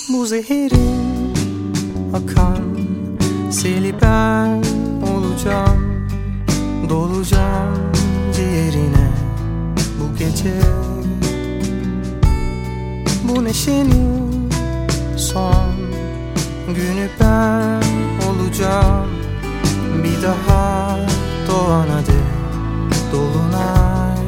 Bu zehirin akan seli ben olacağım. Dolacağım ciğerine bu gece. Bu neşenin son günü ben olacağım. Bir daha doğana dek dolunay.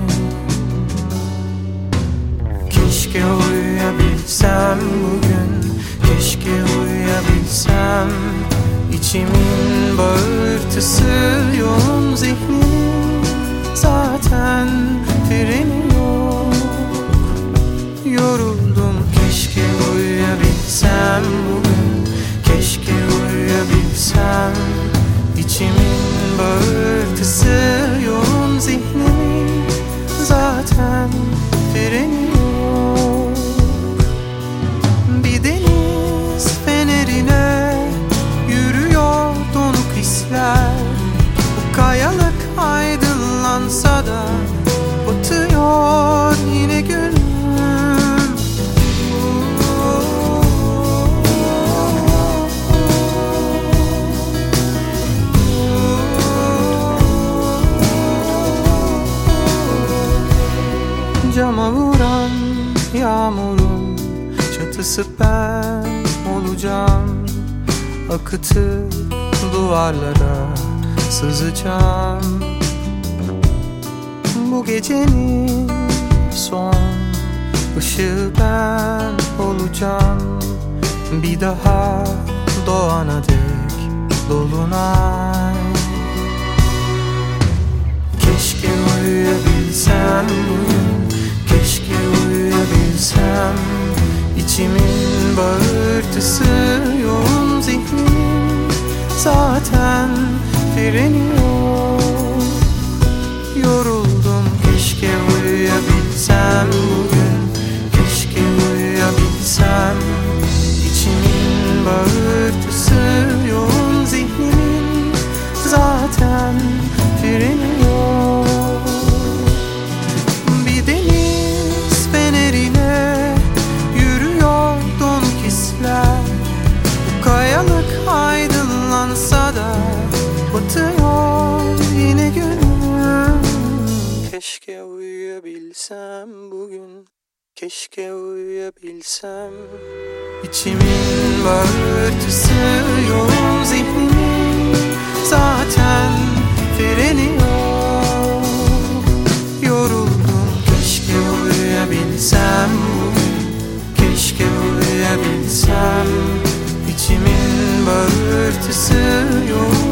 Keşke uyuyabilsem bugün, keşke uyuyabilsem. İçimin bağırtısı yoğun, zihnim zaten freni yok. Yoruldum, keşke uyuyabilsem bugün, keşke uyuyabilsem. İçimin bağırtısı yoğun, zihnim zaten freni yok. Bir deniz fenerine yürüyor donuk hisler. Bu kayalık aydınlansa da batıyor yine gönlüm. Cama vuran yağmurun çatısı ben olacağım. Akıtıp duvarlara sızacağım. Bu gecenin son ışığı ben olacağım. Bir daha doğana dek dolunay. Keşke uyuyabilsem bugün, keşke uyuyabilsem. İçimin bağırtısı yoğun, zihnim zaten freni yok. Yoruldum, keşke uyuyabilsem bugün, keşke uyuyabilsem. İçimin bağırtısı yoğun, zihnimin zaten freni yok. Bir deniz fenerine yürüyor donuk hisler. Bu kayalık aydınlansa da batıyor yine gönlüm. Keşke uyuyabilsem bugün, keşke uyuyabilsem. İçimin bağırtısı yoğun, zihnimin zaten freni yok. Yoruldum, keşke uyuyabilsem bugün, keşke uyuyabilsem. İçimin bağırtısı yoğun,